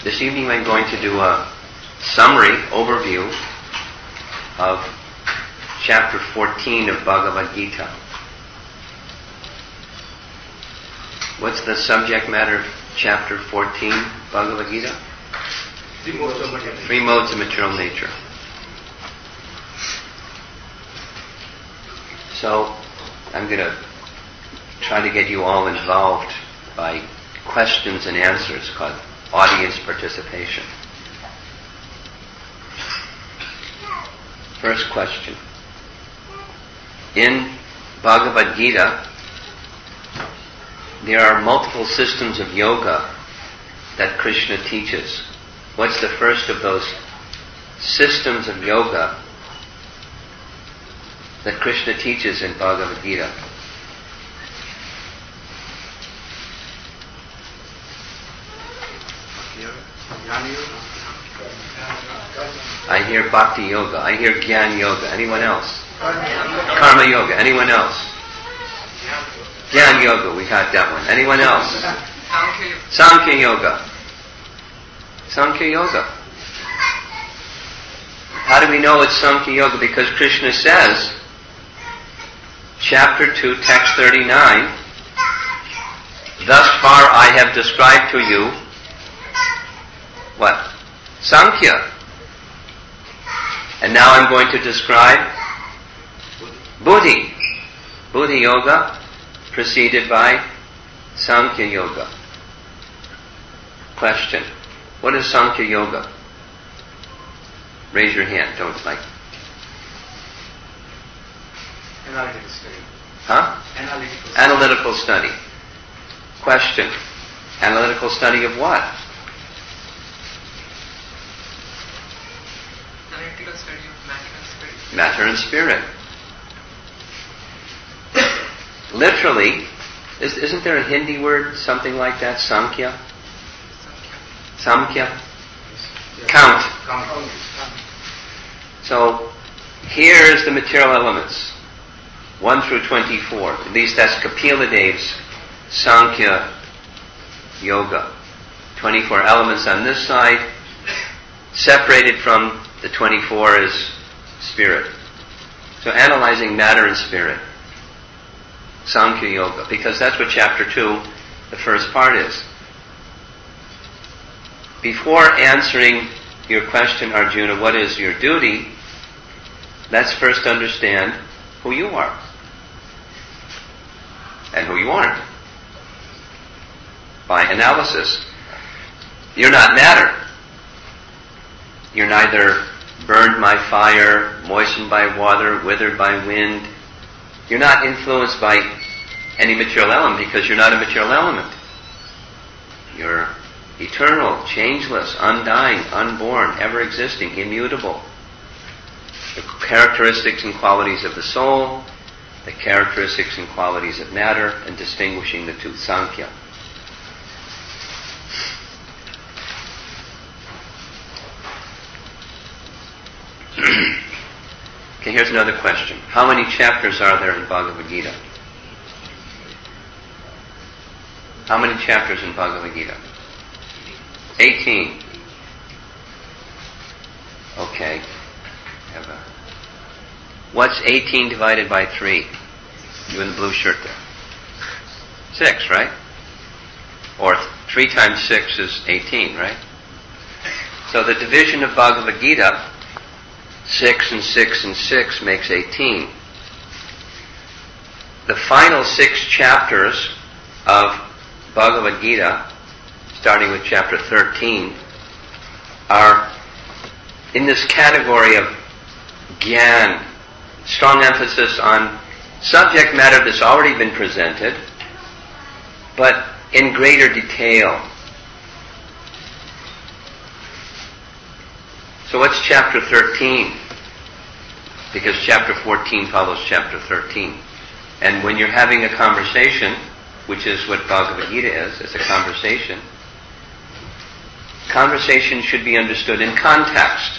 This evening I'm going to do a summary overview of chapter 14 of Bhagavad Gita. What's the subject matter of chapter 14 Bhagavad Gita? Three modes of material nature. So I'm going to try to get you all involved by questions and answers called audience participation. First question. In Bhagavad Gita, there are multiple systems of yoga that Krishna teaches. What's the first of those systems of yoga that Krishna teaches in Bhagavad Gita? I hear Bhakti Yoga. I hear Jnana Yoga. Anyone else? Karma Yoga. Anyone else? Jnana Yoga. We got that one. Anyone else? Sankhya Yoga. Sankhya Yoga. How do we know it's Sankhya Yoga? Because Krishna says, chapter 2, text 39, thus far I have described to you what? Sankhya. And now I'm going to describe Buddhi. Buddhi Yoga preceded by Sankhya Yoga. Question. What is Sankhya Yoga? Raise your hand. Don't like. Analytical study. Huh? Analytical study. Question. Analytical study of what? Analytical study of matter and spirit. Matter and spirit. Literally, isn't there a Hindi word, something like that? Sankhya? Samkhya? Count. So, here's the material elements. 1 through 24. At least that's Kapila Dev's Sankhya Yoga. 24 elements on this side. Separated from the 24 is spirit. So analyzing matter and spirit. Sankhya Yoga. Because that's what chapter 2, the first part is. Before answering your question, Arjuna, what is your duty? Let's first understand who you are. And who you aren't. By analysis. You're not matter. You're neither burned by fire, moistened by water, withered by wind. You're not influenced by any material element because you're not a material element. You're eternal, changeless, undying, unborn, ever-existing, immutable. The characteristics and qualities of the soul, the characteristics and qualities of matter, and distinguishing the two, Sankhya. Okay, here's another question. How many chapters are there in Bhagavad Gita? How many chapters in Bhagavad Gita? 18. Okay. What's 18 divided by 3? You in the blue shirt there. 6, right? Or 3 times 6 is 18, right? So the division of Bhagavad Gita, 6 and 6 and 6 makes 18. The final 6 chapters of Bhagavad Gita, starting with chapter 13, are in this category of Gyan, strong emphasis on subject matter that's already been presented, but in greater detail. So what's chapter 13? Because chapter 14 follows chapter 13. And when you're having a conversation, which is what Bhagavad Gita is, it's a conversation. Conversation should be understood in context.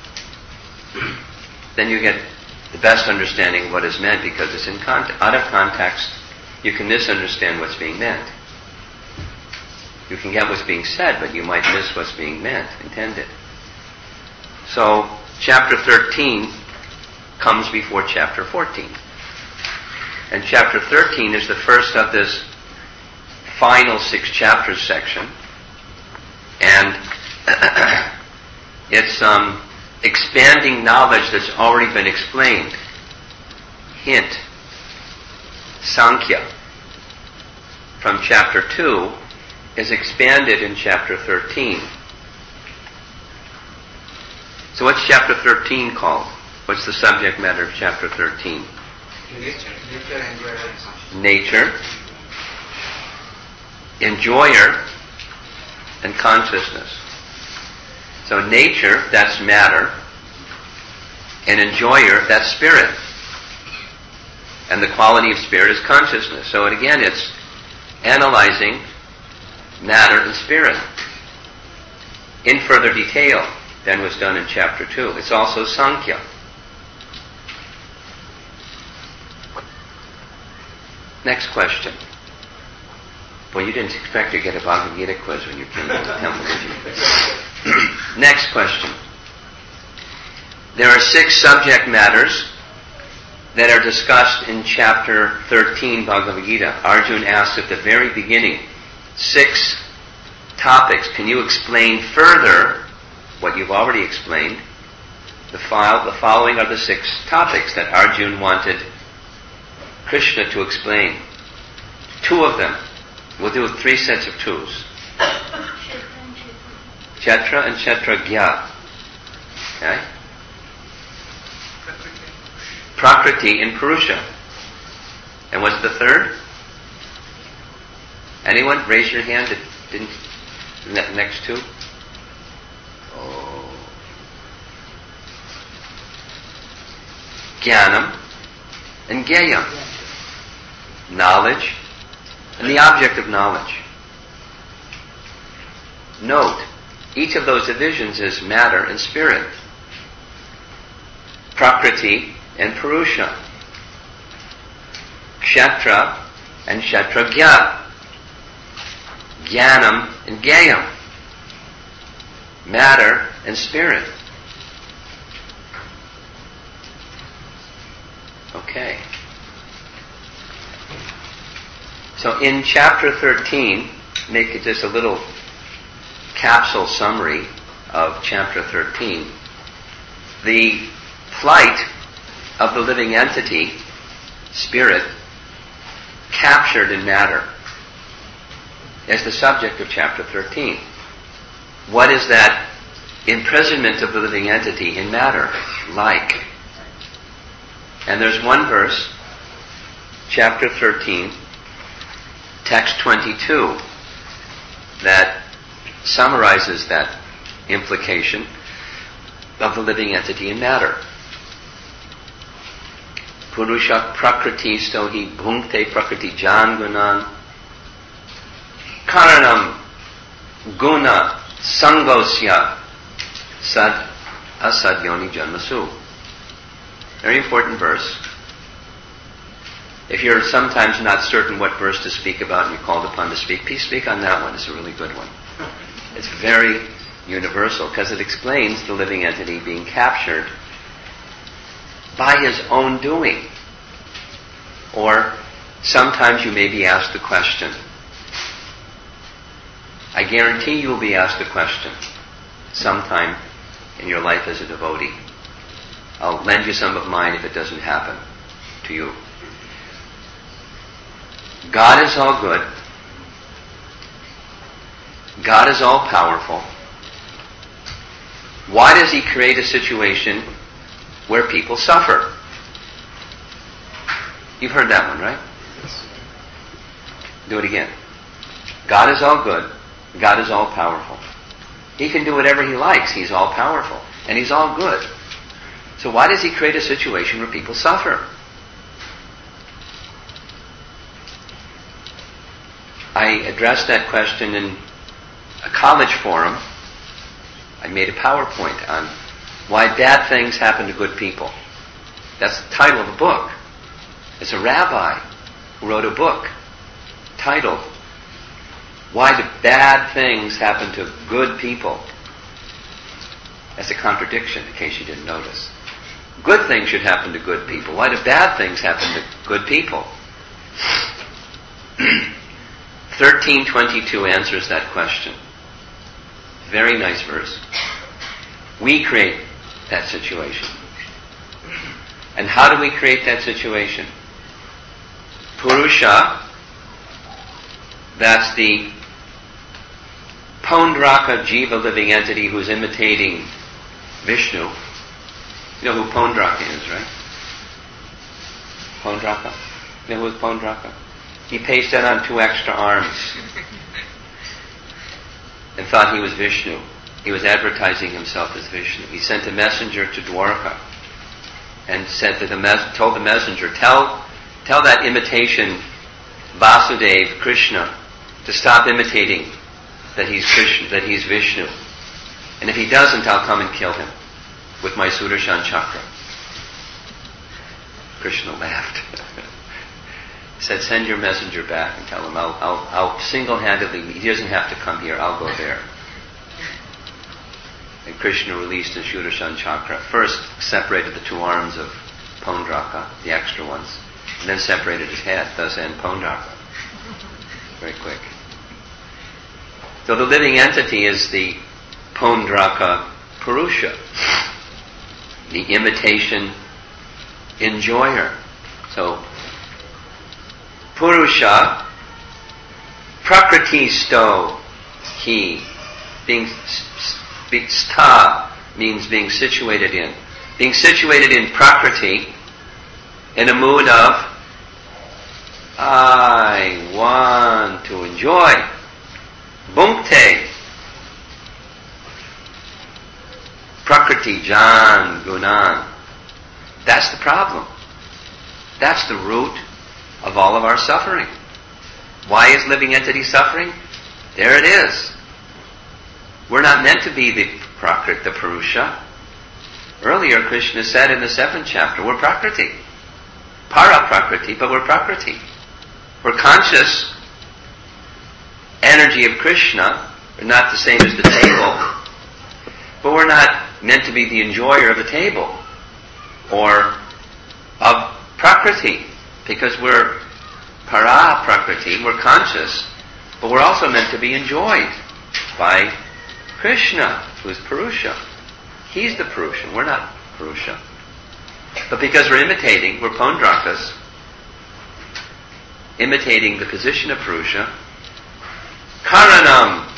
Then you get the best understanding of what is meant because it's in context. Out of context, you can misunderstand what's being meant. You can get what's being said, but you might miss what's being intended. So, chapter 13 comes before chapter 14. And chapter 13 is the first of this final 6 chapters section. And it's expanding knowledge that's already been explained. Hint, Sankhya from chapter 2 is expanded in chapter 13. So what's chapter 13 called? What's the subject matter of chapter 13? Nature, enjoyer, and consciousness. So nature, that's matter, and enjoyer, that's spirit. And the quality of spirit is consciousness. So again, it's analyzing matter and spirit in further detail than was done in chapter 2. It's also Sankhya. Next question. Well, you didn't expect to get a Bhagavad Gita quiz when you came to the temple, did you? Next question. There are 6 subject matters that are discussed in chapter 13 Bhagavad Gita. Arjuna asks at the very beginning, 6 topics. Can you explain further what you've already explained? The following are the 6 topics that Arjuna wanted Krishna to explain. 2 of them. We'll do 3 sets of 2s. Kshetra and Kshetragya. Okay? Prakriti and Purusha. And what's the third? Anyone? Raise your hand that didn't... Next 2? Oh. Jnanam and Gyayam. Knowledge and the object of knowledge. Note, each of those divisions is matter and spirit. Prakriti and Purusha. Kshetra and Kshetragya. Jnanam and Gyayam. Matter and spirit. Okay. So in chapter 13, make it just a little capsule summary of chapter 13. The flight of the living entity, spirit, captured in matter, is the subject of chapter 13. What is that imprisonment of the living entity in matter like? And there's one verse, chapter 13, text 22, that summarizes that implication of the living entity in matter. Purusha prakriti stohi bhunkte prakriti jan gunan karanam guna sangosya sad asad yoni janmasu. Very important verse. If you're sometimes not certain what verse to speak about and you're called upon to speak, please speak on that one. It's a really good one. It's very universal because it explains the living entity being captured by his own doing. Or sometimes you may be asked the question. I guarantee you will be asked the question sometime in your life as a devotee. I'll lend you some of mine if it doesn't happen to you. God is all good. God is all powerful. Why does He create a situation where people suffer? You've heard that one, right? Do it again. God is all good. God is all powerful. He can do whatever He likes. He's all powerful. And He's all good. So why does He create a situation where people suffer? I addressed that question in a college forum. I made a PowerPoint on why bad things happen to good people. That's the title of a book. It's a rabbi who wrote a book titled, Why do bad things happen to good people? That's a contradiction, in case you didn't notice. Good things should happen to good people. Why do bad things happen to good people? 13:22 answers that question. Very nice verse. We create that situation. And how do we create that situation? Purusha, that's the Paundraka Jiva living entity who's imitating Vishnu. You know who Paundraka is, right? Paundraka. You know who's Paundraka? He pasted on 2 extra arms and thought he was Vishnu. He was advertising himself as Vishnu. He sent a messenger to Dwarka and said to told the messenger, tell that imitation Vasudeva, Krishna, to stop imitating that he's Krishna, that he's Vishnu. And if he doesn't, I'll come and kill him with my Sudarshan chakra. Krishna laughed. He said, send your messenger back and tell him I'll single-handedly, he doesn't have to come here, I'll go there. And Krishna released his Sudarshan chakra. First separated the 2 arms of Paundraka, the extra ones, and then separated his head, thus end Paundraka. Very quick. So the living entity is the Paundraka Purusha, the imitation enjoyer. So, Purusha, Prakriti sto, he, being sta means being situated in. Being situated in Prakriti, in a mood of, I want to enjoy. Bhunkte. Prakriti jan gunan. That's the problem. That's the root of all of our suffering. Why is living entity suffering? There it is. We're not meant to be the Prakriti, the Purusha. Earlier Krishna said in the 7th chapter, we're Prakriti. Para Prakriti, but we're Prakriti. We're conscious energy of Krishna. We're not the same as the table. But we're not meant to be the enjoyer of the table. Or of Prakriti. Because we're Para Prakriti, we're conscious. But we're also meant to be enjoyed by Krishna, who is Purusha. He's the Purusha. We're not Purusha. But because we're imitating, we're Paundrakas, imitating the position of Purusha, Karanam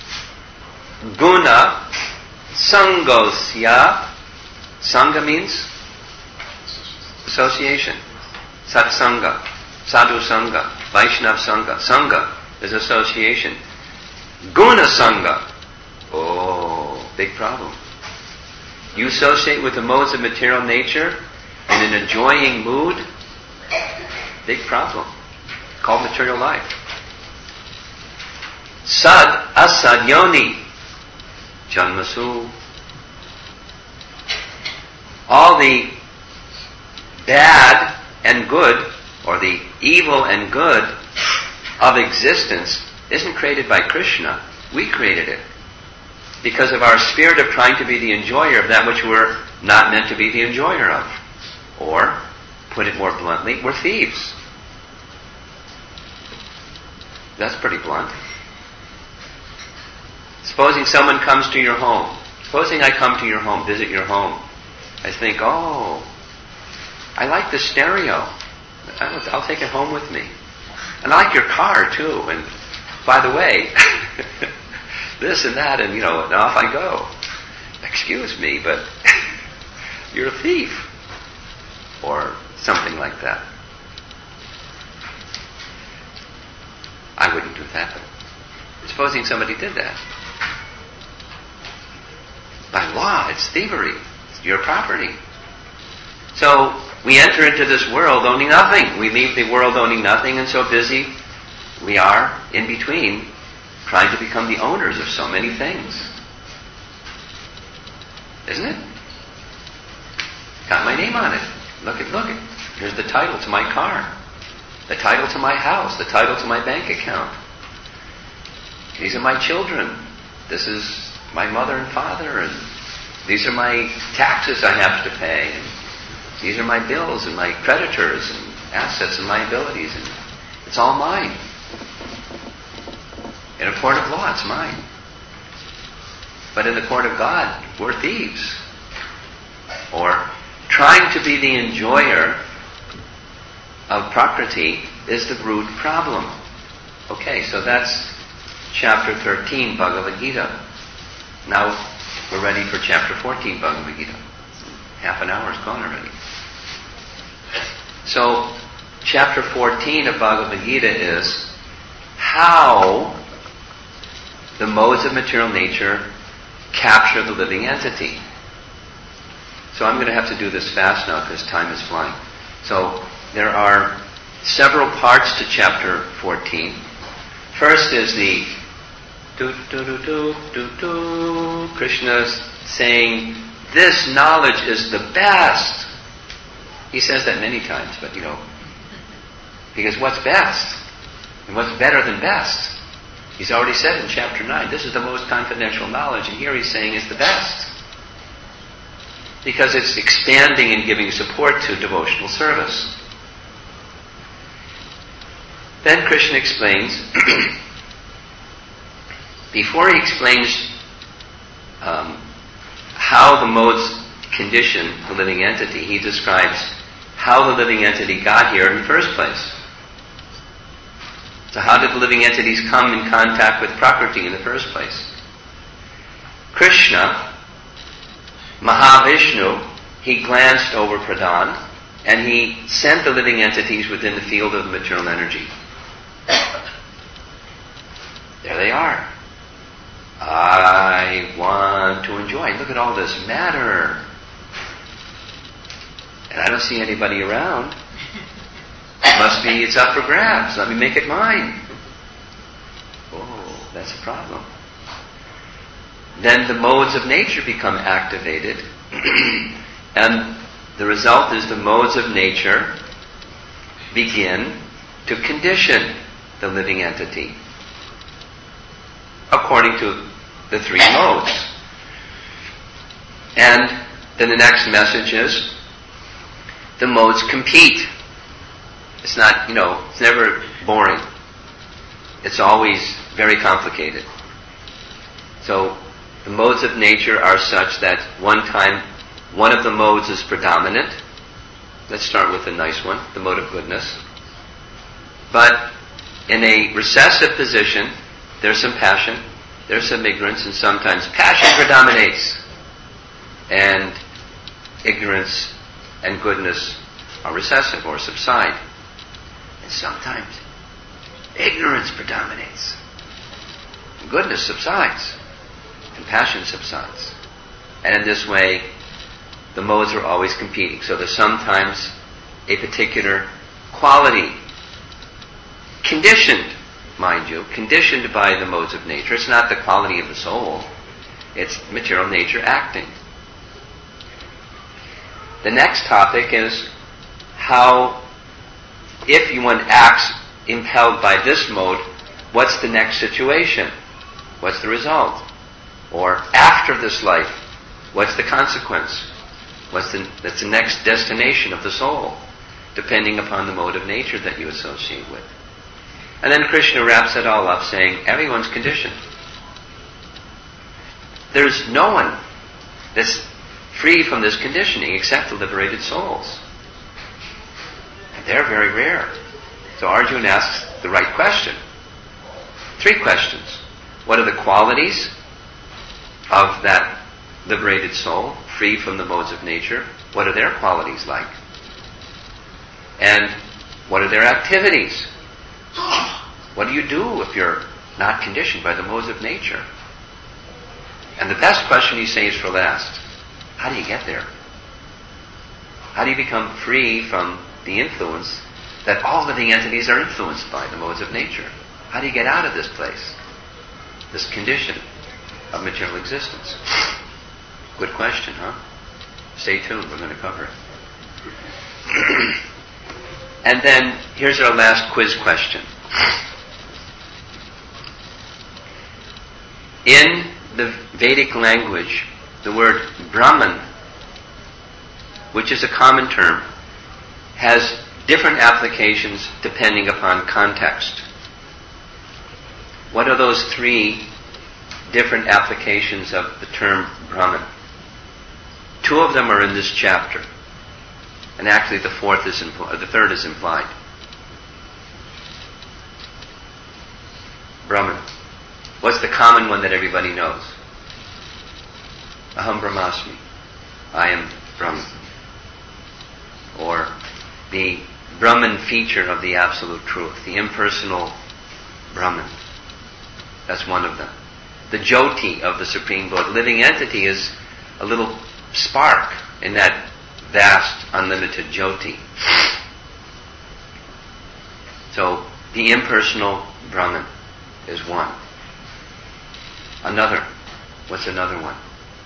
Guna Sangosya. Sangha means association. Satsanga, Sadhu Sangha, Vaishnav Sangha. Sangha is association. Guna Sangha. Oh, big problem. You associate with the modes of material nature in an enjoying mood, big problem. Called material life. Sad asad yoni janmasu. All the bad and good, or the evil and good of existence isn't created by Krishna. We created it. Because of our spirit of trying to be the enjoyer of that which we're not meant to be the enjoyer of. Or, put it more bluntly, we're thieves. That's pretty blunt. Supposing someone comes to your home. Supposing I come to your home, visit your home. I think, oh, I like the stereo. I'll take it home with me. And I like your car too. And by the way, this and that, and and off I go. Excuse me, but you're a thief. Or something like that. I wouldn't do that. Supposing somebody did that. By law, it's thievery. It's your property. So, we enter into this world owning nothing. We leave the world owning nothing, and so busy we are in between trying to become the owners of so many things. Isn't it? Got my name on it. Look it. Here's the title to my car. The title to my house. The title to my bank account. These are my children. This is my mother and father, and these are my taxes I have to pay, and these are my bills and my creditors and assets and liabilities, and it's all mine. In a court of law, it's mine. But in the court of God, we're thieves. Or trying to be the enjoyer of Prakriti is the root problem. Okay, so that's chapter 13, Bhagavad Gita. Now we're ready for chapter 14, Bhagavad Gita. Half an hour's gone already. So, chapter 14 of Bhagavad Gita is how the modes of material nature capture the living entity. So I'm going to have to do this fast now because time is flying. So there are several parts to chapter 14. First is the Krishna saying, this knowledge is the best. He says that many times, but because what's best? And what's better than best? He's already said in chapter 9, this is the most confidential knowledge, and here he's saying it's the best. Because it's expanding and giving support to devotional service. Then Krishna explains, before he explains how the modes condition the living entity, he describes how the living entity got here in the first place. So how did the living entities come in contact with Prakriti in the first place? Krishna, Mahavishnu, he glanced over Pradhan and he sent the living entities within the field of material energy. There they are. I want to enjoy. Look at all this matter. And I don't see anybody around. Must be, it's up for grabs. Let me make it mine. Oh, that's a problem. Then the modes of nature become activated. And the result is the modes of nature begin to condition the living entity according to the three modes. And then the next message is the modes compete. It's not, it's never boring. It's always very complicated. So the modes of nature are such that one time one of the modes is predominant. Let's start with the nice one, the mode of goodness. But in a recessive position, there's some passion, there's some ignorance, and sometimes passion predominates. And ignorance and goodness are recessive or subside. And sometimes ignorance predominates. And goodness subsides. And passion subsides. And in this way, the modes are always competing. So there's sometimes a particular quality, conditioned, mind you, conditioned by the modes of nature. It's not the quality of the soul. It's material nature acting. The next topic is how, if one acts impelled by this mode, what's the next situation? What's the result? Or after this life, what's the consequence? That's the next destination of the soul, depending upon the mode of nature that you associate with. And then Krishna wraps it all up saying, everyone's conditioned. There's no one that's free from this conditioning except the liberated souls. And they're very rare. So Arjuna asks the right question. 3 questions. What are the qualities of that liberated soul, free from the modes of nature? What are their qualities like? And what are their activities? What do you do if you're not conditioned by the modes of nature? And the best question he saves for last. How do you get there? How do you become free from the influence that all living entities are influenced by, the modes of nature? How do you get out of this place? This condition of material existence? Good question, huh? Stay tuned, we're going to cover it. And then, here's our last quiz question. In the Vedic language, the word Brahman, which is a common term, has different applications depending upon context. What are those three different applications of the term Brahman? Two of them are in this chapter, and actually the third is implied. Brahman. What's the common one that everybody knows? Aham Brahmasmi. I am Brahman. Or the Brahman feature of the Absolute Truth, the impersonal Brahman. That's one of them. The Jyoti of the Supreme Lord, living entity, is a little spark in that vast, unlimited Jyoti. So, the impersonal Brahman is one. Another. What's another one?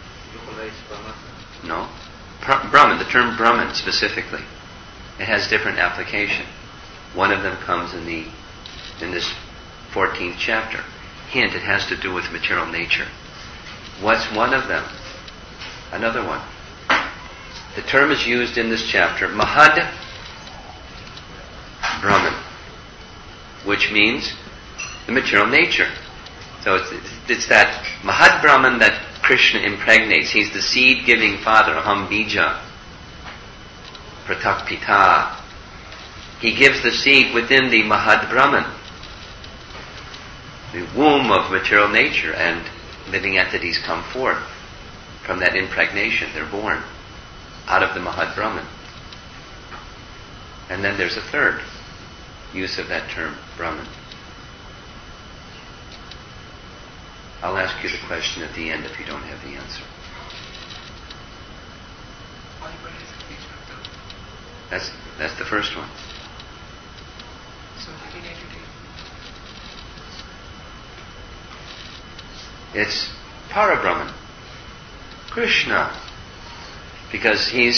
No. Brahman, the term Brahman specifically. It has different application. One of them comes in this 14th chapter. Hint, it has to do with material nature. What's one of them? Another one. The term is used in this chapter, Mahad Brahman, which means the material nature. So it's that Mahad Brahman that Krishna impregnates. He's the seed-giving father, Aham Bija, Pratak Pita. He gives the seed within the Mahad Brahman, the womb of material nature, and living entities come forth from that impregnation. They're born out of the Mahad Brahman. And then there's a third use of that term, Brahman. I'll ask you the question at the end if you don't have the answer. That's the first one. So living entity. It's Parabrahman, Krishna, because he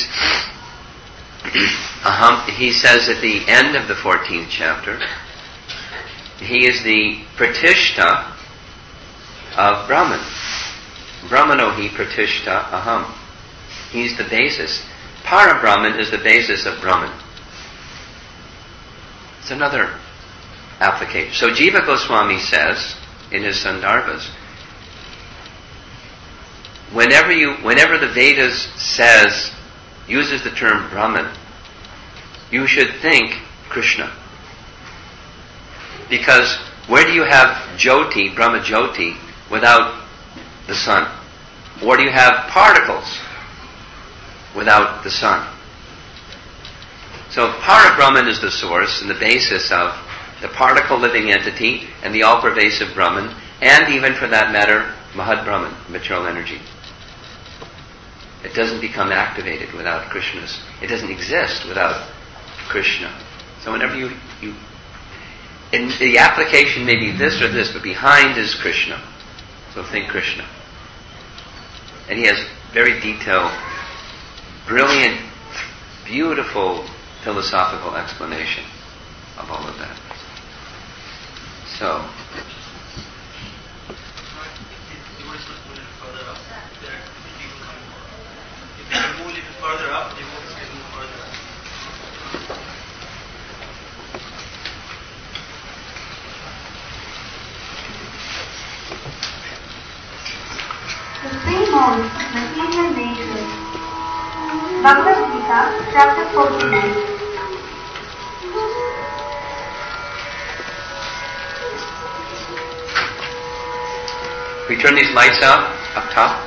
says at the end of the 14th chapter, he is the Pratishta of Brahman. Brahmano hi Pratishta aham. He's the basis. Parabrahman is the basis of Brahman. It's another application. So Jiva Goswami says in his Sandarbhas, whenever the Vedas uses the term Brahman, you should think Krishna. Because where do you have Jyoti, Brahma Jyoti, without the sun? Or do you have particles without the sun? So Parabrahman is the source and the basis of the particle living entity and the all-pervasive Brahman, and even for that matter, Mahad Brahman, material energy. It doesn't become activated without Krishna's. It doesn't exist without Krishna. So whenever the application may be this or this, but behind is Krishna. So think Krishna. And he has very detailed, brilliant, beautiful philosophical explanation of all of that. So, further up, the devotees can move further up. The three modes of material nature. Bhagavad Gita, chapter 49. We turn these lights out up top.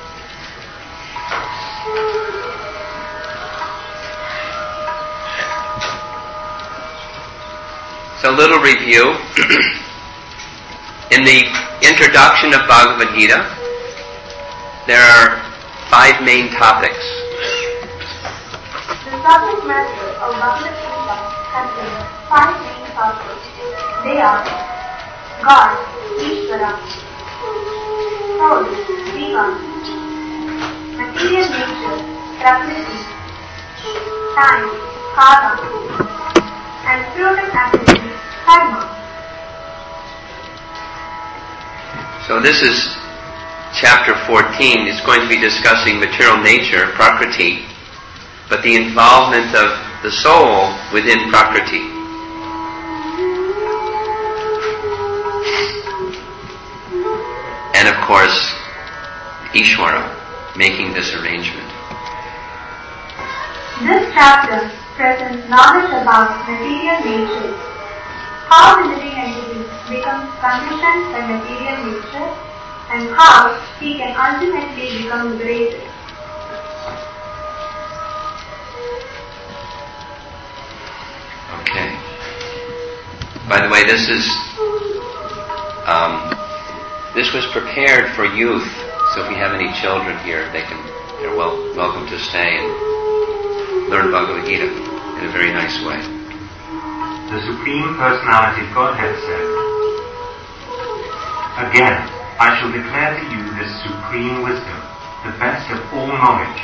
So a little review. In the introduction of Bhagavad Gita, there are 5 main topics. The subject matter of Bhagavad Gita contains 5 main topics. They are God, Ishvara, soul, Jiva, material nature, Prakriti, time, Kala, and spiritual activity, Karma. So this is chapter 14 is going to be discussing material nature, Prakriti, but the involvement of the soul within Prakriti. And of course, Ishvara, making this arrangement. This chapter presents knowledge about material nature, how the living entity becomes conditioned by material nature, and how he can ultimately become liberated. Okay. By the way, this was prepared for youth. So if we have any children here, they're welcome to stay and learn Bhagavad Gita in a very nice way. The Supreme Personality of Godhead said, "Again, I shall declare to you this supreme wisdom, the best of all knowledge,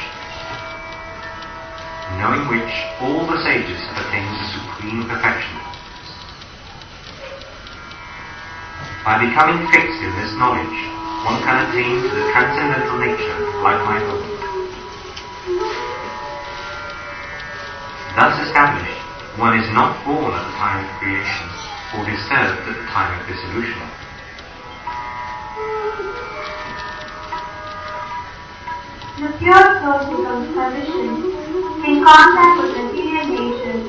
knowing which all the sages have attained to supreme perfection. By becoming fixed in this knowledge, one can attain to the transcendental nature like my own. Thus established, one is not born at the time of creation, or disturbed at the time of dissolution. The pure soul becomes conditioned in contact with material nature."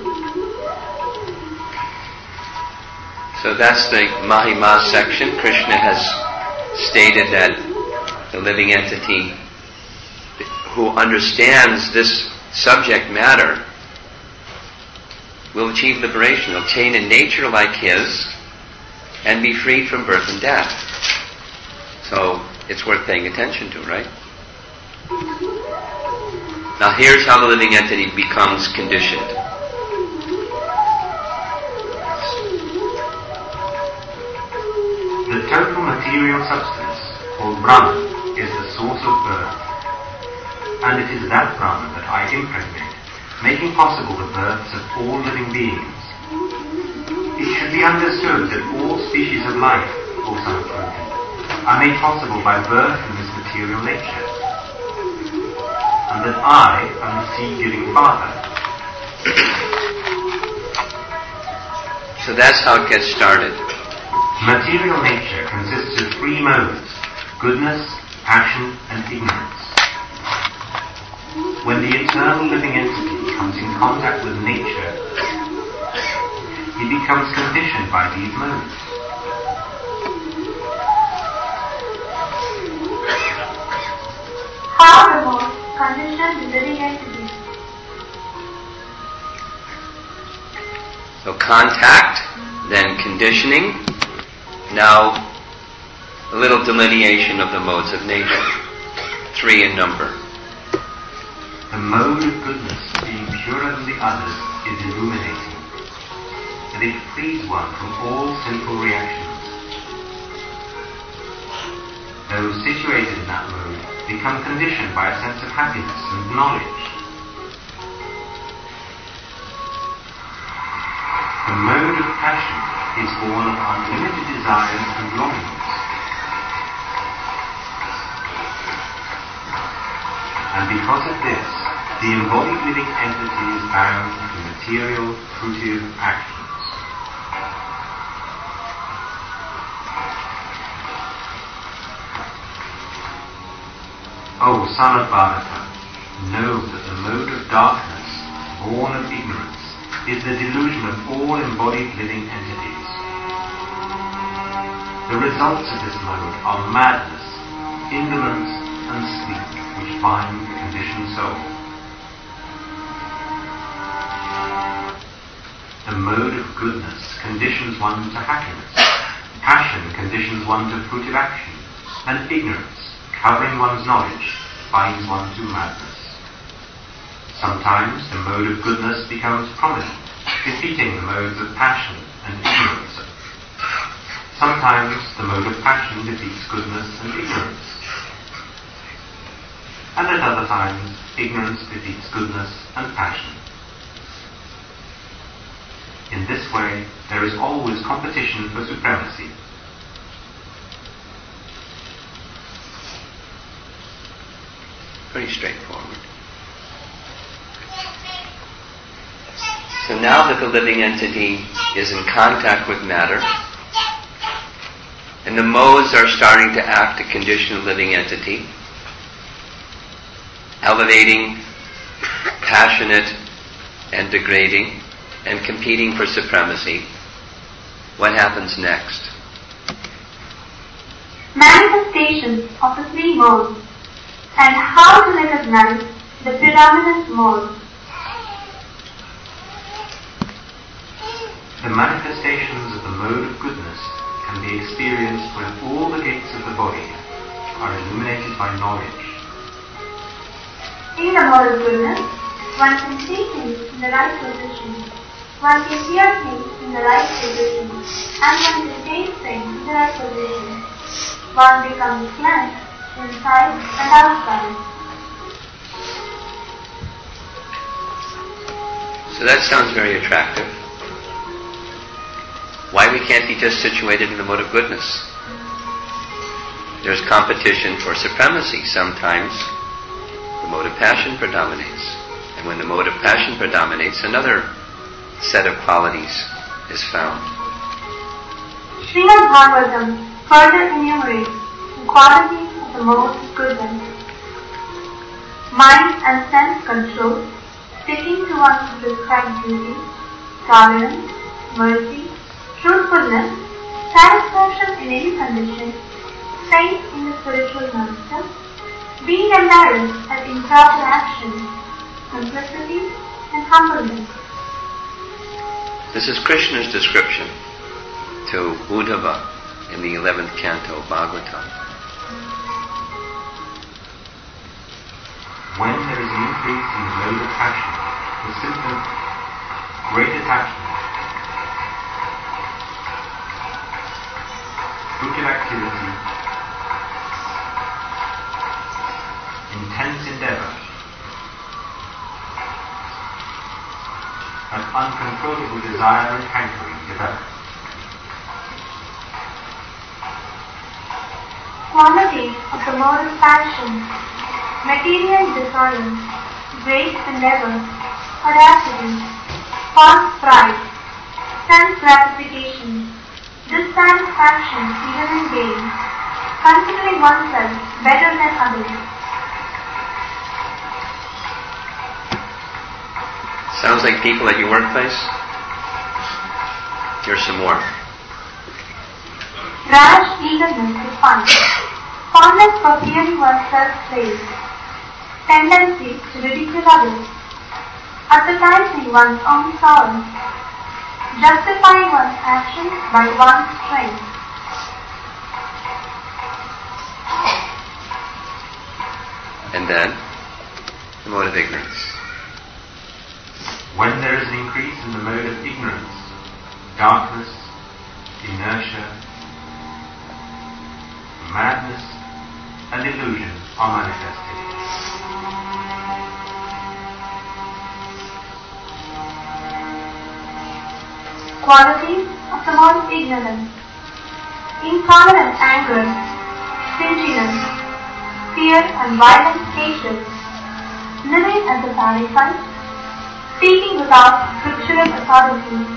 So that's the Mahima section. Krishna has stated that the living entity who understands this subject matter will achieve liberation, will attain a nature like his, and be freed from birth and death. So it's worth paying attention to, right? Now here's how the living entity becomes conditioned. The total material substance, called Brahman, is the source of birth, and it is that Brahman that I impregnate, making possible the births of all living beings. It should be understood that all species of life, O son of Kunti, are made possible by birth in this material nature, and that I am the seed-giving Father. So that's how it gets started. Material nature consists of three modes: goodness, passion, and ignorance. When the eternal living entity comes in contact with nature, he becomes conditioned by these modes. How the modes condition the living entity? So contact, then conditioning. Now, a little delineation of the modes of nature. 3 in number. The mode of goodness, being purer than the others, is illuminating, and it frees one from all sinful reactions. Those situated in that mode become conditioned by a sense of happiness and knowledge. The mode of passion is born of unlimited desires and longings. And because of this, the embodied living entity is bound to material, fruitive actions. O son of Bharata, know that the mode of darkness, born of ignorance, is the delusion of all embodied living entities. The results of this mode are madness, indolence, and sleep, which bind the conditioned soul. The mode of goodness conditions one to happiness, passion conditions one to fruitive action, and ignorance, covering one's knowledge, binds one to madness. Sometimes the mode of goodness becomes prominent, defeating the modes of passion and ignorance. Sometimes the mode of passion defeats goodness and ignorance. And at other times, ignorance defeats goodness and passion. In this way, there is always competition for supremacy. Pretty straightforward. So now that the living entity is in contact with matter, and the modes are starting to act to condition the living entity, elevating, passionate, and degrading, and competing for supremacy, what happens next? Manifestations of the three modes, and how to recognize the predominant mode. The manifestations of the mode of goodness can be experienced when all the gates of the body are illuminated by knowledge. In the mode of goodness, one can see things in the right position, one can hear things in the right position, and one can taste things in the right position. One becomes cleansed inside and outside. So that sounds very attractive. Why we can't be just situated in the mode of goodness? There's competition for supremacy. Sometimes the mode of passion predominates. And when the mode of passion predominates, another set of qualities is found. Srimad Bhagavatam further enumerates the qualities of the mode of goodness. Mind and sense control, sticking to one's prescribed duty, tolerance, mercy, truthfulness, satisfaction in any condition, faith in the spiritual master, being embarrassed at improper actions, simplicity and humbleness. This is Krishna's description to Uddhava in the 11th canto of Bhagavatam. When there is an increase in the mode of passion, the symptom great attachment, fruitive activity, intense endeavor, and uncontrollable desire and hankering develop. Qualities of the mode of passion, material desire, great endeavor, audacity, false pride, sense gratification, dissatisfaction even in gain, considering oneself better than others. Sounds like people at your workplace? Here's some more. Rash eagerness to fun, fondness for hearing oneself praised, tendency to ridicule others, advertising one's own sorrow, justifying one's actions by one's strength. And then, the mode of ignorance. When there is an increase in the mode of ignorance, darkness, inertia, madness, and illusion are manifested. Qualities of the mode of ignorance: intolerant anger, stinginess, fear and violent hatred, living as a parasite, speaking without scriptural authority.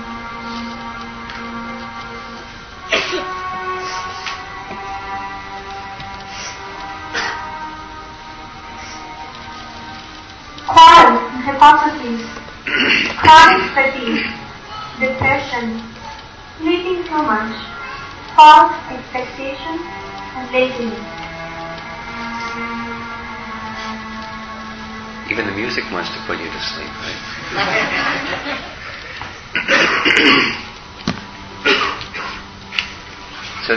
Quarrels and hypocrisy, chronic fatigue, depression, sleeping too much, false expectations, and laziness. Even the music wants to put you to sleep, right? So,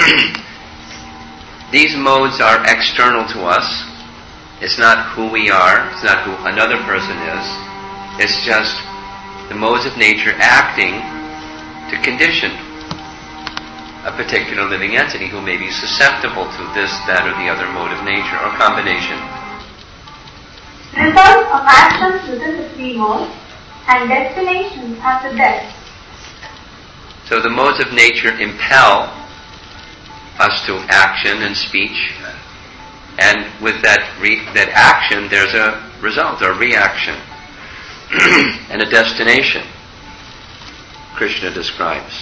these modes are external to us. It's not who we are. It's not who another person is. It's just the modes of nature acting to condition a particular living entity who may be susceptible to this, that, or the other mode of nature or combination. Results of actions within the three modes and destinations after death. So the modes of nature impel us to action and speech And with that action, there's a result, a reaction, and a destination, Krishna describes.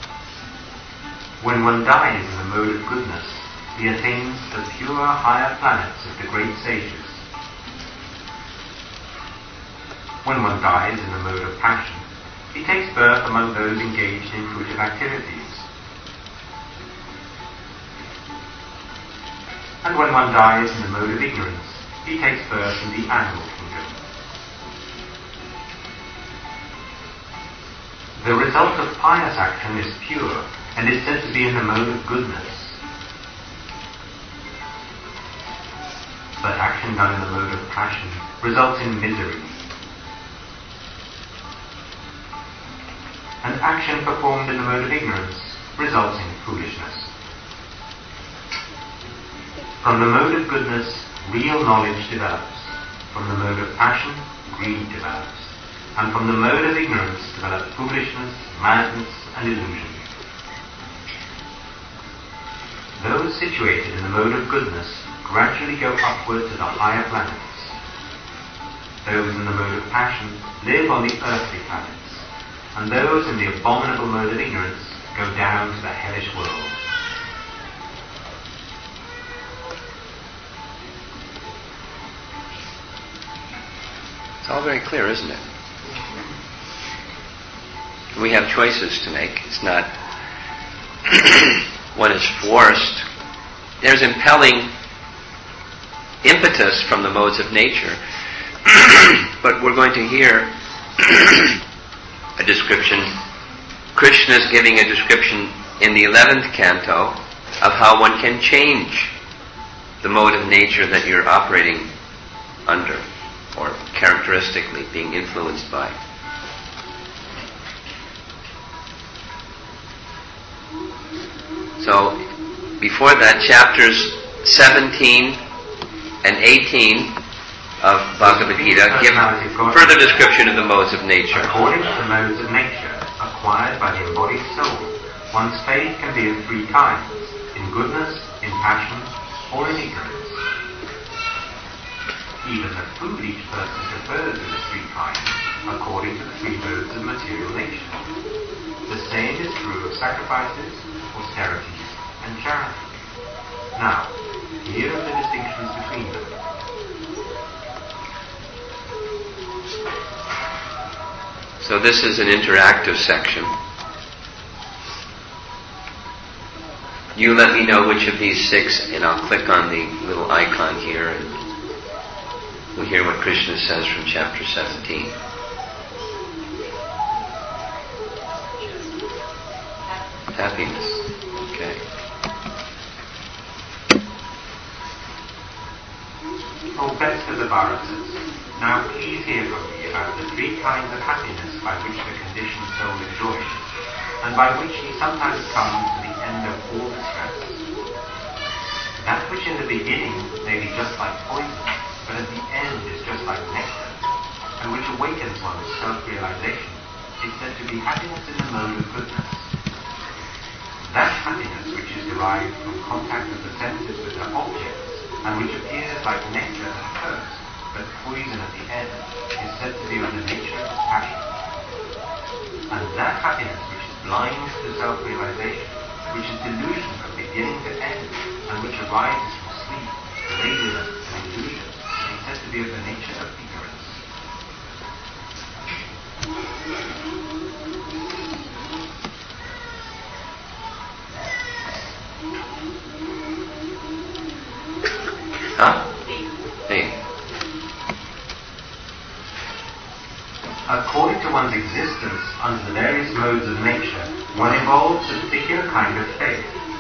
When one dies in the mode of goodness, he attains the pure higher planets of the great sages. When one dies in the mode of passion, he takes birth among those engaged in fruitive activities. And when one dies in the mode of ignorance, he takes birth in the animal kingdom. The result of pious action is pure and is said to be in the mode of goodness. But action done in the mode of passion results in misery. And action performed in the mode of ignorance results in foolishness. From the mode of goodness, real knowledge develops. From the mode of passion, greed develops. And from the mode of ignorance develop foolishness, madness, and illusion. Those situated in the mode of goodness gradually go upward to the higher planets. Those in the mode of passion live on the earthly planets. And those in the abominable mode of ignorance go down to the hellish world. It's all very clear, isn't it? We have choices to make. It's not one is forced. There's impelling impetus from the modes of nature. But we're going to hear a description. Krishna is giving a description in the 11th canto of how one can change the mode of nature that you're operating under, or characteristically being influenced by. So, before that, chapters 17 and 18 of Bhagavad Gita give further description of the modes of nature. According to the modes of nature acquired by the embodied soul, one's fate can be of three kinds: in goodness, in passion, or in ignorance. Even the food each person prefers in the three kinds, according to the three modes of material nature. The same is true of sacrifices, austerities, and charity. Now, here are the distinctions between them. So this is an interactive section. You let me know which of these 6, and I'll click on the little icon here, and we'll hear what Krishna says from chapter 17. Happiness. Okay. O best of the Bharatas, now please hear from me about the three kinds of happiness by which the conditioned soul enjoys, and by which he sometimes comes to the end of all distress. That which in the beginning may be just like poison, but at the end is just like nectar, and which awakens one's self-realization, is said to be happiness in the mode of goodness. That happiness which is derived from contact of the senses with their objects, and which appears like nectar at first, but poison at the end, is said to be of the nature of passion. And that happiness which is blind to self-realization, which is delusion from beginning to end, and which arises from sleep, laziness, and illusion, is said to be of the nature of ignorance. Huh? Hey. According to one's existence under the various modes of nature, one evolves a particular kind of faith.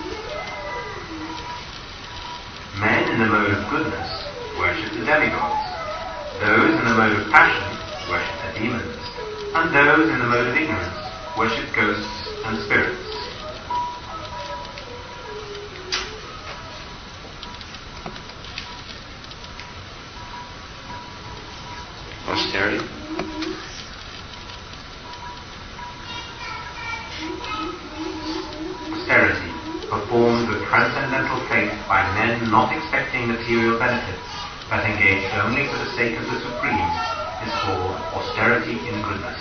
Men in the mode of goodness worship the demigods. Those in the mode of passion worship the demons. And those in the mode of ignorance worship ghosts and spirits. Austerity. Austerity, performed with transcendental fundamental faith by men not expecting material benefits, but engaged only for the sake of the Supreme, is called austerity in goodness.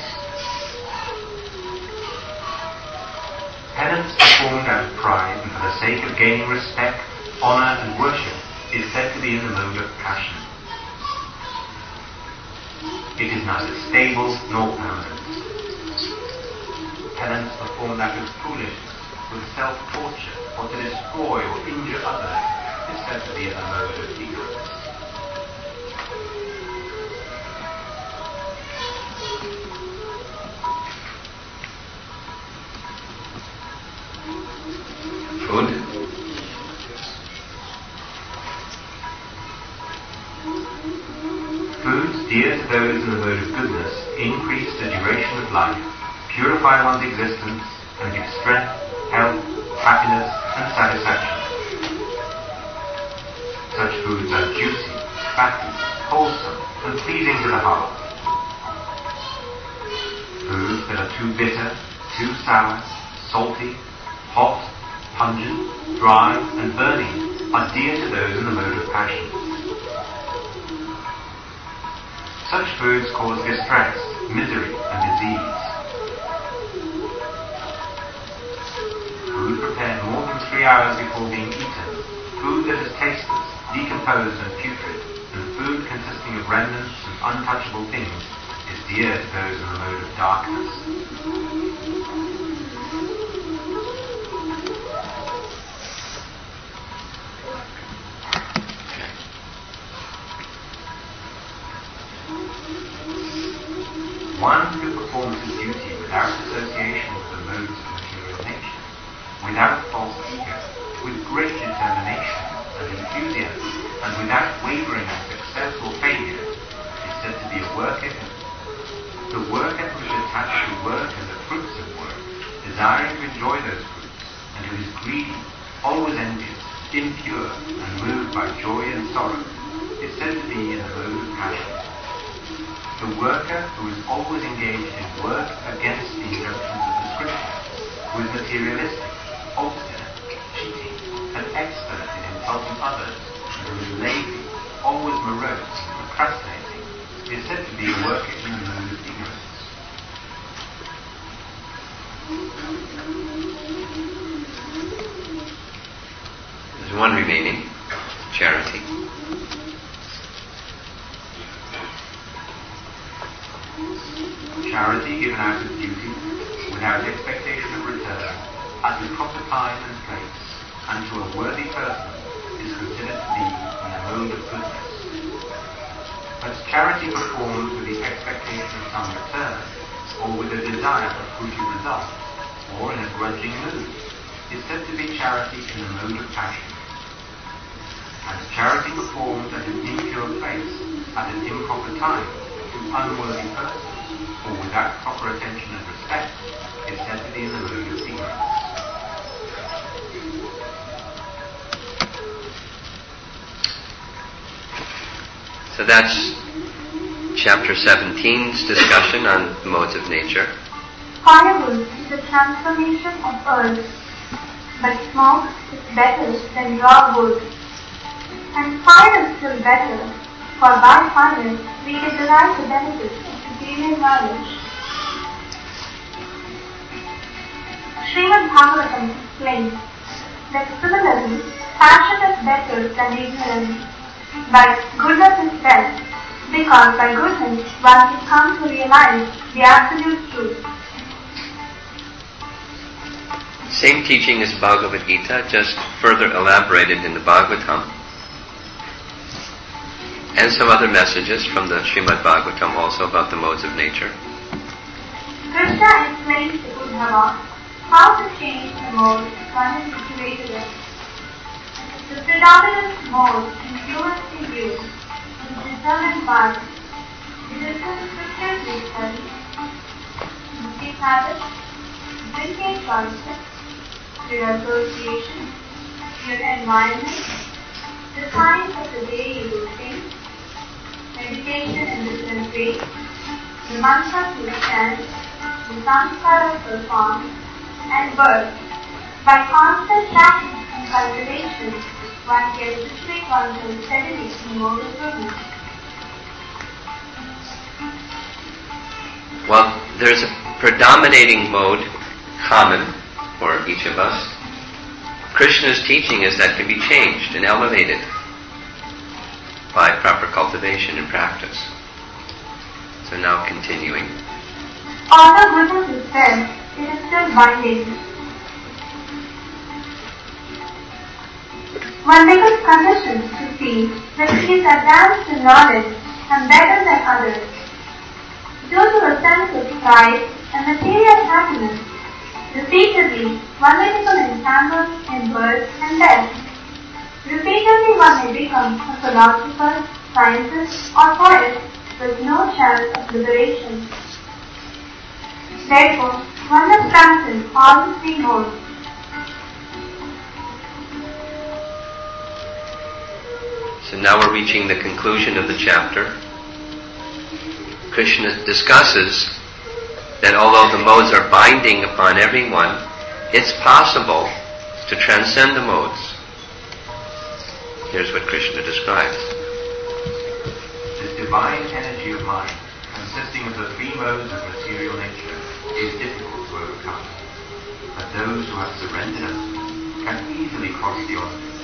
Penance performed out of pride and for the sake of gaining respect, honour and worship is said to be in the mode of passion. It is neither stable nor permanent. Penance performed out of foolishness, with self-torture, or to destroy or injure others, is said to be in the mode of ignorance. Food? Foods dear to those in the mode of goodness increase the duration of life, purify one's existence, and give strength, health, happiness, and satisfaction. Such foods are juicy, fatty, wholesome, and pleasing to the heart. Foods that are too bitter, too sour, salty, hot, pungent, dry, and burning are dear to those in the mode of passion. Such foods cause distress, misery, and disease. Food prepared more than 3 hours before being eaten, food that is tasteless, decomposed, and putrid, and food consisting of remnants and untouchable things is dear to those in the mode of darkness. One who performs his duty without association with the modes of material nature, without false ego, with great determination and enthusiasm, and without wavering at success or failure, is said to be a worker. The worker who is attached to work and the fruits of work, desiring to enjoy those fruits, and who is greedy, always envious, impure, and moved by joy and sorrow, is said to be in the mode of passion. The worker who is always engaged in work against the injunctions of the Scriptures, who is materialistic, obstinate, cheating, and expert in insulting others, and who is lazy, always morose, procrastinating, is said to be a worker in the mode of ignorance. There's one remaining, charity. Charity given out of duty, without expectation of return, at the proper time and place, and to a worthy person, is considered to be in the mode of goodness. But charity performed with the expectation of some return, or with a desire of fruitful results, or in a grudging mood, is said to be charity in the mode of passion. And charity performed at an impure place, at an improper time, to unworthy persons, or without proper attention and respect, is said to be in the mode of ignorance. So that's chapter 17's discussion on the modes of nature. Firewood is the transformation of earth, but smoke is better than raw wood. And fire is still better, for by fire we can derive the benefits of superior knowledge. Srimad Bhagavatam explains that similarly, passion is better than ignorance, but goodness is best, because by goodness one can come to realize the absolute truth. Same teaching as Bhagavad Gita, just further elaborated in the Bhagavatam. And some other messages from the Srimad Bhagavatam also about the modes of nature. Krishna explains to Uddhava how to change the mode one is situated in. The predominant mode influenced in you is determined by the different scriptures we study, eating habits, drinking choices, your association, your environment, the times of the day you do things, meditation in different ways, the mantras you chant, the samskaras performed, and birth. By constant practice and cultivation, one can situate oneself steadily in mode improvement. Well, there's a predominating mode common for each of us. Krishna's teaching is that can be changed and elevated by proper cultivation and practice. So now continuing. Although goodness is there, it is still binding. One becomes conditioned to see that he is advanced in knowledge and better than others. Due to a sense of pride and material happiness, repeatedly one may become entangled in birth and death. Repeatedly one may become a philosopher, scientist, or poet with no chance of liberation. Therefore, one must transcend all the three modes. So now we're reaching the conclusion of the chapter. Krishna discusses that although the modes are binding upon everyone, it's possible to transcend the modes. Here's what Krishna describes. This divine energy of mind, consisting of the three modes of material nature, is difficult to overcome. But those who have surrendered unto it can easily cross the obstacle.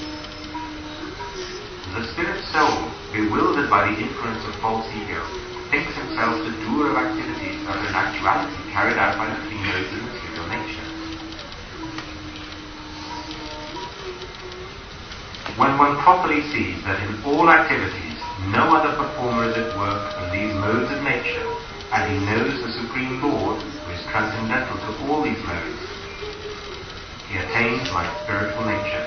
The spirit soul, bewildered by the influence of false ego, thinks himself the doer of activities that are in actuality carried out by the three modes of material nature. When one properly sees that in all activities no other performer is at work than these modes of nature, and he knows the Supreme Lord, who is transcendental to all these modes, he attains my spiritual nature.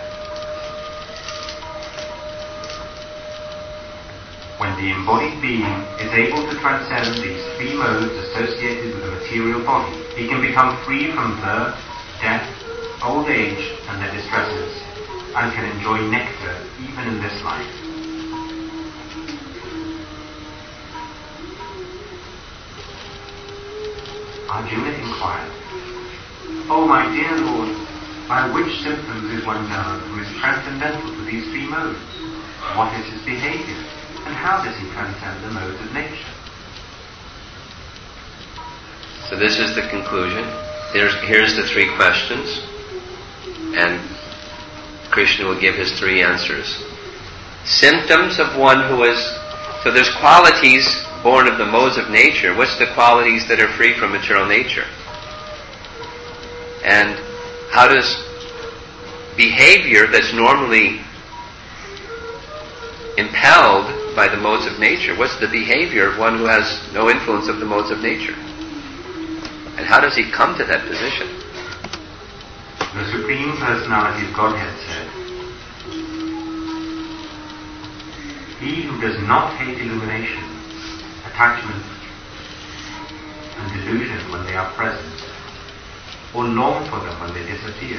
When the embodied being is able to transcend these three modes associated with the material body, he can become free from birth, death, old age, and their distresses, and can enjoy nectar even in this life. Arjuna inquired, "O my dear Lord, by which symptoms is one known who is transcendental to these three modes? What is his behavior? And how does he transcend the modes of nature?" So this is the conclusion. Here's the three questions. And Krishna will give his three answers. Symptoms of one who is... So there's qualities born of the modes of nature. What's the qualities that are free from material nature? And how does behavior that's normally impelled by the modes of nature, what's the behavior of one who has no influence of the modes of nature? And how does he come to that position? The Supreme Personality of Godhead said, "He who does not hate illumination, attachment, and delusion when they are present, or long for them when they disappear,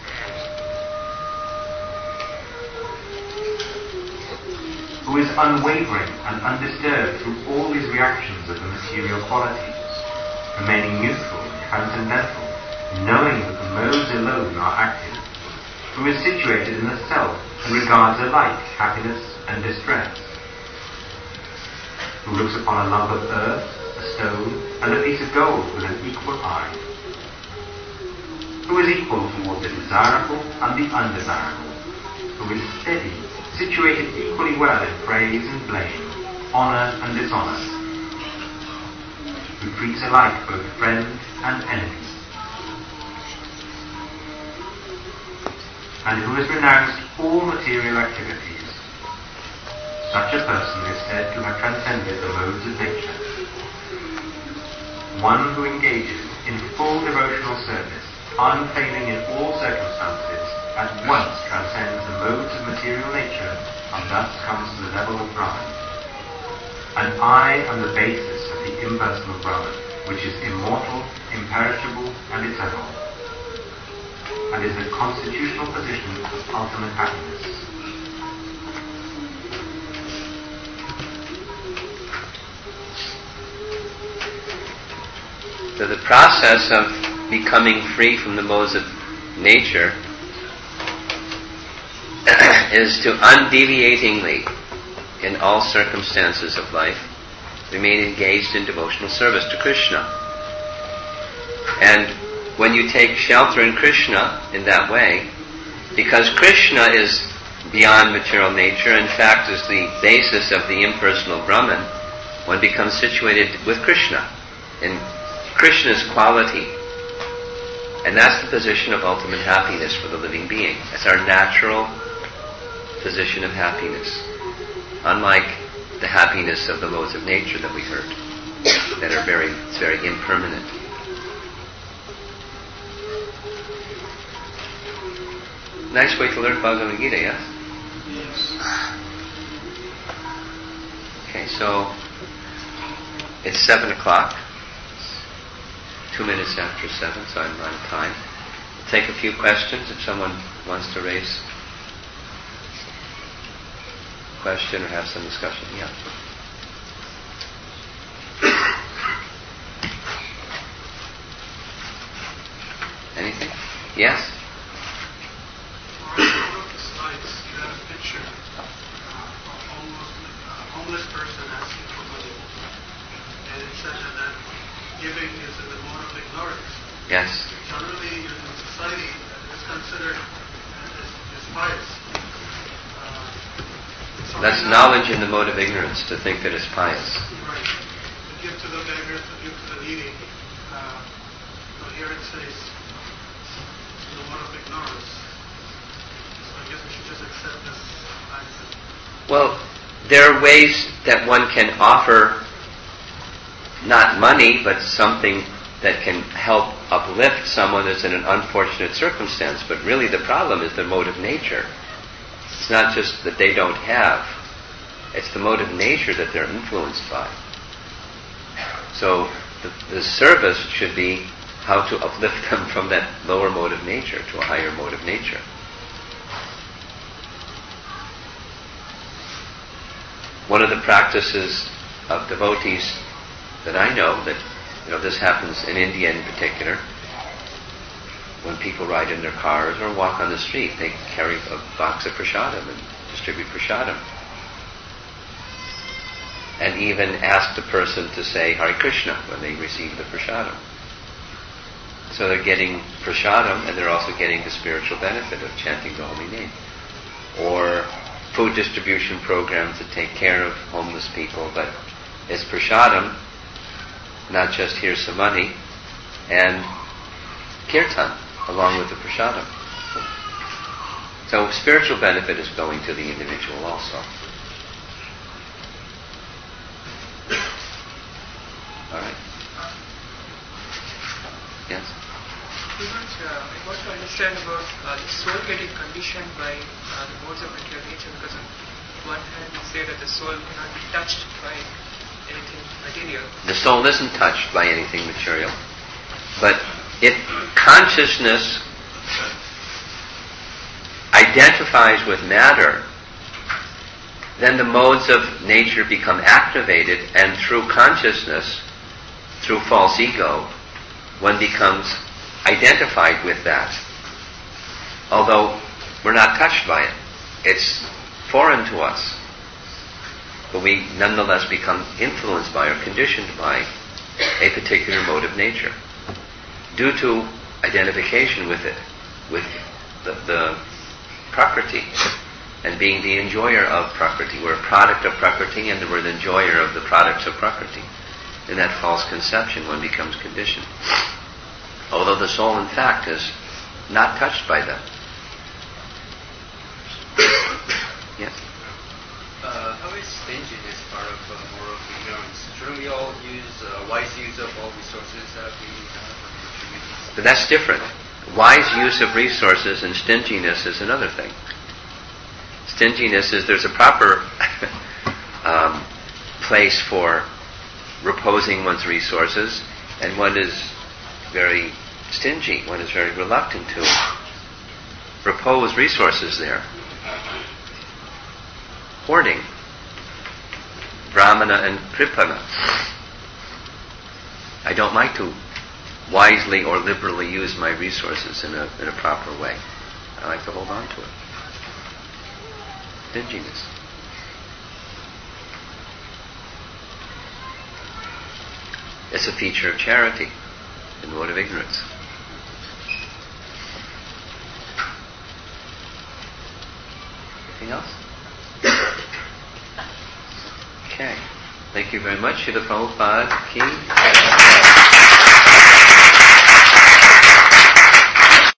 who is unwavering and undisturbed through all these reactions of the material qualities, remaining neutral and transcendental, knowing that the modes alone are active, who is situated in the self and regards alike happiness and distress, who looks upon a lump of earth, a stone, and a piece of gold with an equal eye, who is equal toward the desirable and the undesirable, who is steady, situated equally well in praise and blame, honour and dishonour, who treats alike both friend and enemy, and who has renounced all material activities. Such a person is said to have transcended the modes of nature. One who engages in full devotional service, unfailing in all circumstances, at once transcends the modes of material nature and thus comes to the level of Brahman. And I am the basis of the impersonal Brahman, which is immortal, imperishable, and eternal, and is the constitutional position of ultimate happiness. So the process of becoming free from the modes of nature is to undeviatingly, in all circumstances of life, remain engaged in devotional service to Krishna. And when you take shelter in Krishna in that way, because Krishna is beyond material nature, in fact is the basis of the impersonal Brahman, one becomes situated with Krishna, in Krishna's quality. And that's the position of ultimate happiness for the living being. It's our natural position of happiness. Unlike the happiness of the laws of nature that we heard, that are very impermanent. Nice way to learn Bhagavad Gita, yes? Yes. Okay, so it's 7 o'clock. 2 minutes after 7, so I'm on time. We'll take a few questions if someone wants to raise a question or have some discussion. Yeah. Anything? Yes? On one of the slides, you had a picture of a homeless person asking for money. And it said that giving is in the mode of ignorance. Yes. Generally, in society, it's considered as pious. That's knowledge in the mode of ignorance, to think that it's pious. Right. To give to the beggars, to give to the needy. So here it says, in the mode of ignorance. So I guess we should just accept this as Well, there are ways that one can offer not money, but something that can help uplift someone that's in an unfortunate circumstance. But really the problem is the mode of nature. It's not just that they don't have. It's the mode of nature that they're influenced by. So the service should be how to uplift them from that lower mode of nature to a higher mode of nature. One of the practices of devotees that I know, that this happens in India in particular, when people ride in their cars or walk on the street, they carry a box of prasadam and distribute prasadam. And even ask the person to say Hare Krishna when they receive the prasadam. So they're getting prasadam and they're also getting the spiritual benefit of chanting the holy name. Or food distribution programs that take care of homeless people, but it's prasadam, not just here's some money, and kirtan along with the prasadam. So spiritual benefit is going to the individual also. All right. Yes? I want to understand about the soul getting conditioned by the modes of material nature, because on one hand you say that the soul cannot be touched by anything material. The soul isn't touched by anything material. But if consciousness identifies with matter, then the modes of nature become activated, and through consciousness, through false ego, one becomes identified with that. Although we're not touched by it. It's foreign to us. But we nonetheless become influenced by or conditioned by a particular mode of nature due to identification with it, with the Prakriti, and being the enjoyer of Prakriti. We're a product of Prakriti and we're the enjoyer of the products of Prakriti. In that false conception, one becomes conditioned. Although the soul, in fact, is not touched by them. Yes? How is stinginess part of moral ignorance? Shouldn't we all use wise use of all resources that we have? But that's different. Wise use of resources and stinginess is another thing. Stinginess is there's a proper place for reposing one's resources, and one is very stingy, one is very reluctant to repose resources there. Hoarding. Brahmana and Kripana. I don't like to wisely or liberally use my resources in a proper way. I like to hold on to it. stinginess. It's a feature of charity, the mode of ignorance. Anything else? Okay. Thank you very much. Srila Prabhupada Ki.